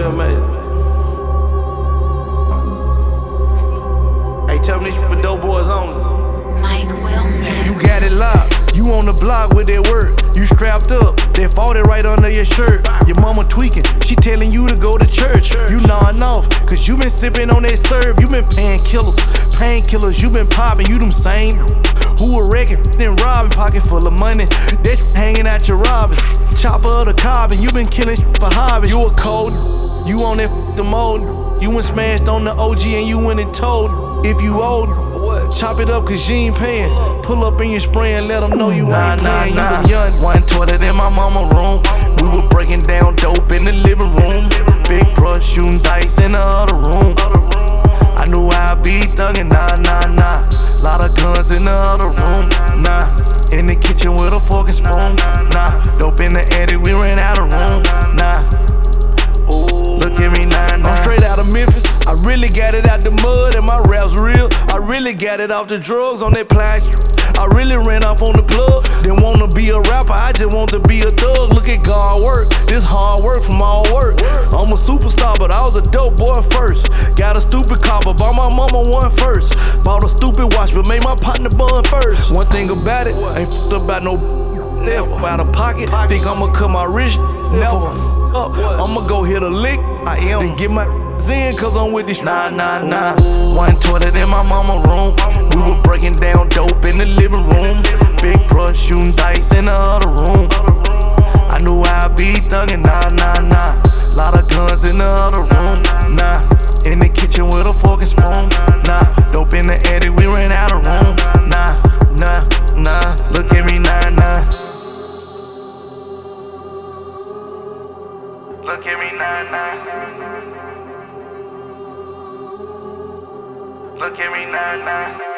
Will made it. Hey, tell me for dope boys only. Mike Will made You got it locked. You on the block with that work. You strapped up, they fought it right under your shirt. Your mama tweaking, she telling you to go to church. You gnawing off, cause you been sipping on that serve. You been painkillers, you been popping, you them same who were wrecking, then robbing, pocket full of money. That hanging out your robbing. Chopper of the carbon, you been killing for hobby. You a cold, you on that the mold. You went smashed on the OG and you went and told. If you old, chop it up cause you ain't paying. Pull up in your spray and let them know you ain't playing. You been young. One toilet in my mama room. We were breaking down dope in the living room. Big brush shooting dice in the other room. I knew I'd be thuggin', nah. Lot of guns in the other room, nah. In the kitchen with a fork and spoon, nah. Dope in the attic, we ran out of room, nah. Ooh, look at me now. I'm straight out of Memphis. I really got it out the mud and my rap's real. I really got it off the drugs on that plastic. I really ran off on the plug. Didn't wanna be a rapper, I just want to be a thug. Look at God work, this hard work from all work. I'm a superstar, but I was a dope boy first. Got a stupid copper, bought my mama one first. Bought a stupid watch, but made my partner bun first. One thing about it, ain't f***ed about no never out of pocket. Think I'ma cut my wrist, never up. I'ma go hit a lick, I am. Then get my in, cause I'm with this. Nah. One toilet in my mama room. We were breaking down dope in the living room. Big brush shooting dice in the other room. I knew I'd be thuggin', nah. Lot of guns in the other room, nah. In the kitchen with a fork and spoon, nah. Dope in the attic, we ran out of room, nah. Look at me, nah. Look at me, nah. Look at me, nah.